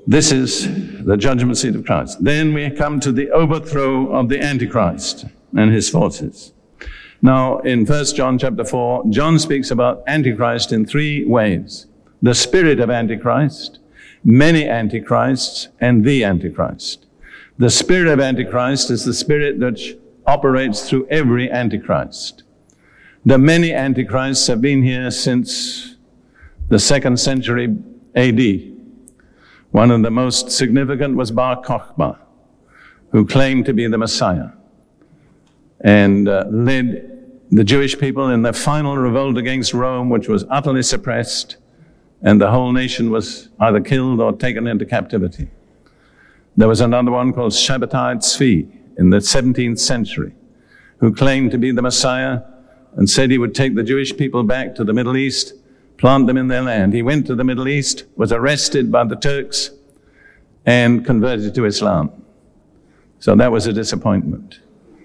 This is the judgment seat of Christ. Then we come to the overthrow of the Antichrist and his forces. Now, in 1 John chapter 4, John speaks about Antichrist in three ways. The spirit of Antichrist, many Antichrists, and the Antichrist. The spirit of Antichrist is the spirit that operates through every Antichrist. The many Antichrists have been here since the 2nd century AD. One of the most significant was Bar Kokhba, who claimed to be the Messiah and led the Jewish people in their final revolt against Rome, which was utterly suppressed, and the whole nation was either killed or taken into captivity. There was another one called Shabbatai Tzvi in the 17th century, who claimed to be the Messiah and said he would take the Jewish people back to the Middle East, plant them in their land. He went to the Middle East, was arrested by the Turks, and converted to Islam. So that was a disappointment.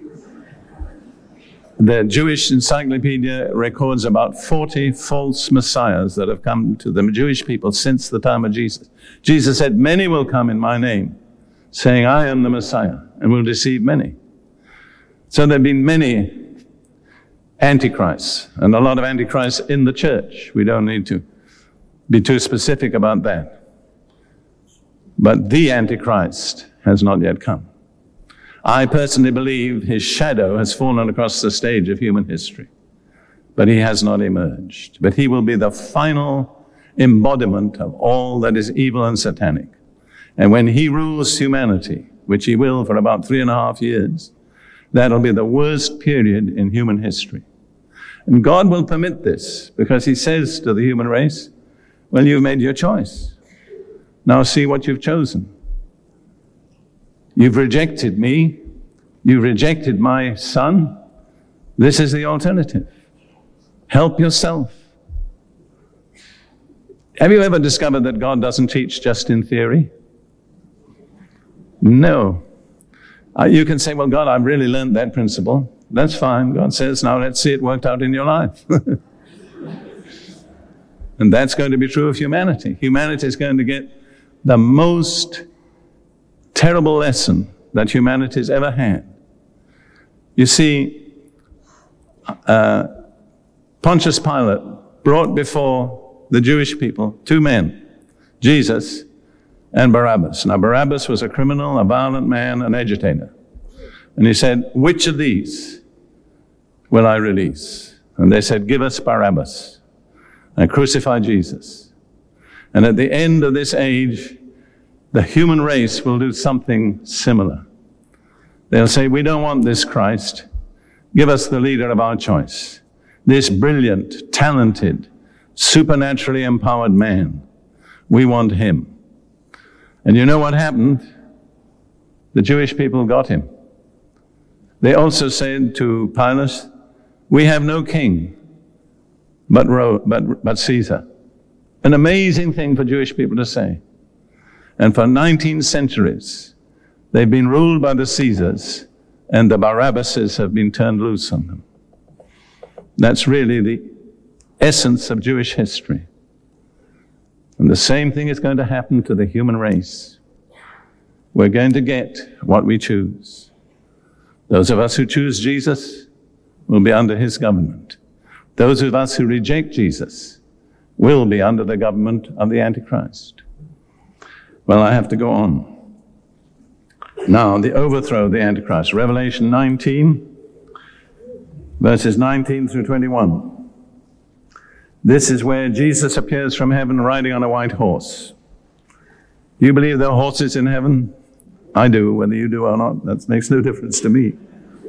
The Jewish Encyclopedia records about 40 false messiahs that have come to the Jewish people since the time of Jesus. Jesus said, many will come in my name, saying, I am the Messiah, and will deceive many. So there have been many antichrists, and a lot of antichrists in the church. We don't need to be too specific about that. But the Antichrist has not yet come. I personally believe his shadow has fallen across the stage of human history, but he has not emerged. But he will be the final embodiment of all that is evil and satanic. And when he rules humanity, which he will for about 3.5 years, that'll be the worst period in human history. And God will permit this because he says to the human race, well, you've made your choice. Now see what you've chosen. You've rejected me. You've rejected my son. This is the alternative. Help yourself. Have you ever discovered that God doesn't teach just in theory? No. You can say, well, God, I've really learned that principle. That's fine. God says, now let's see it worked out in your life. And that's going to be true of humanity. Humanity is going to get the most terrible lesson that humanity's ever had. You see, Pontius Pilate brought before the Jewish people 2 men, Jesus and Barabbas. Now, Barabbas was a criminal, a violent man, an agitator. And he said, which of these will I release? And they said, give us Barabbas and crucify Jesus. And at the end of this age, the human race will do something similar. They'll say, we don't want this Christ. Give us the leader of our choice. This brilliant, talented, supernaturally empowered man. We want him. And you know what happened? The Jewish people got him. They also said to Pilate, we have no king but Caesar. An amazing thing for Jewish people to say. And for 19 centuries, they've been ruled by the Caesars, and the Barabbases have been turned loose on them. That's really the essence of Jewish history. And the same thing is going to happen to the human race. We're going to get what we choose. Those of us who choose Jesus will be under his government. Those of us who reject Jesus will be under the government of the Antichrist. Well, I have to go on. Now, the overthrow of the Antichrist. Revelation 19, verses 19 through 21. This is where Jesus appears from heaven riding on a white horse. Do you believe there are horses in heaven? I do, whether you do or not. That makes no difference to me.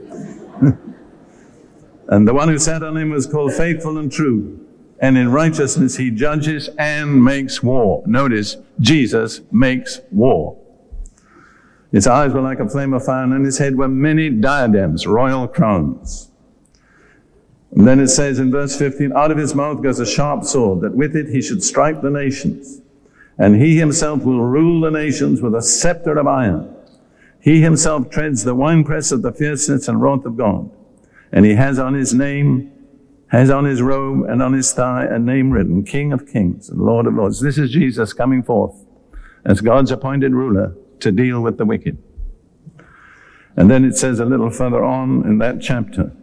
And the one who sat on him was called Faithful and True. And in righteousness he judges and makes war. Notice, Jesus makes war. His eyes were like a flame of fire, and on his head were many diadems, royal crowns. And then it says in verse 15, out of his mouth goes a sharp sword, that with it he should strike the nations. And he himself will rule the nations with a scepter of iron. He himself treads the winepress of the fierceness and wrath of God. And he has on his name, has on his robe and on his thigh a name written, King of Kings and Lord of Lords. This is Jesus coming forth as God's appointed ruler to deal with the wicked. And then it says a little further on in that chapter,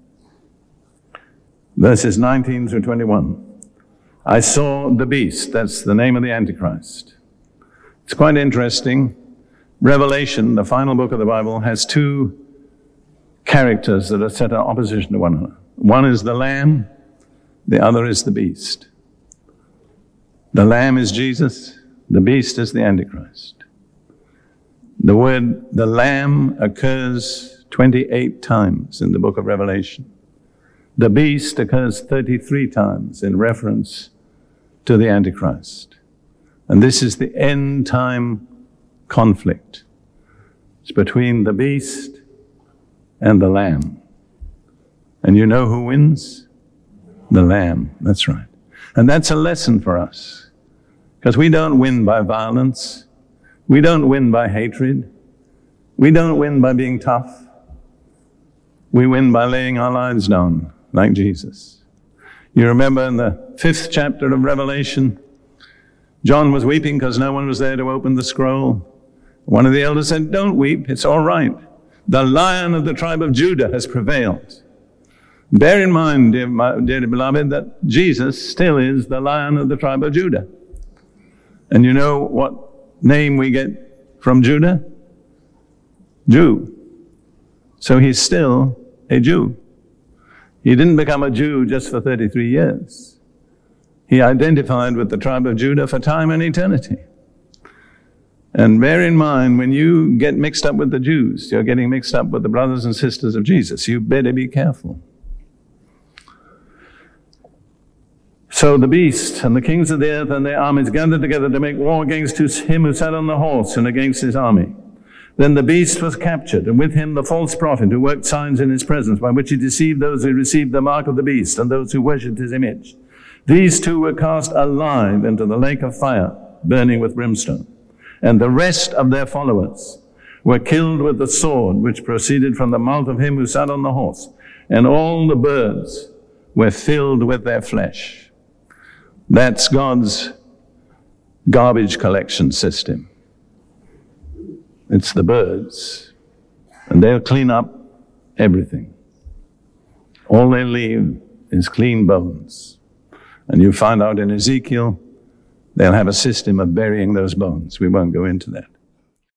verses 19 through 21, I saw the beast, that's the name of the Antichrist. It's quite interesting. Revelation, the final book of the Bible, has two characters that are set in opposition to one another. One is the Lamb, the other is the beast. The Lamb is Jesus, the beast is the Antichrist. The word the Lamb occurs 28 times in the book of Revelation. The beast occurs 33 times in reference to the Antichrist. And this is the end time conflict. It's between the beast and the Lamb. And you know who wins? The Lamb, that's right. And that's a lesson for us, because we don't win by violence. We don't win by hatred. We don't win by being tough. We win by laying our lives down like Jesus. You remember in the 5th chapter of Revelation, John was weeping because no one was there to open the scroll. One of the elders said, don't weep, it's all right. The Lion of the tribe of Judah has prevailed. Bear in mind, dear beloved, that Jesus still is the Lion of the tribe of Judah. And you know what name we get from Judah? Jew. So he's still a Jew. He didn't become a Jew just for 33 years. He identified with the tribe of Judah for time and eternity. And bear in mind, when you get mixed up with the Jews, you're getting mixed up with the brothers and sisters of Jesus. You better be careful. So the beast and the kings of the earth and their armies gathered together to make war against him who sat on the horse and against his army. Then the beast was captured, and with him the false prophet who worked signs in his presence, by which he deceived those who received the mark of the beast and those who worshipped his image. These two were cast alive into the lake of fire, burning with brimstone. And the rest of their followers were killed with the sword which proceeded from the mouth of him who sat on the horse. And all the birds were filled with their flesh. That's God's garbage collection system. It's the birds, and they'll clean up everything. All they leave is clean bones. And you find out in Ezekiel, they'll have a system of burying those bones. We won't go into that.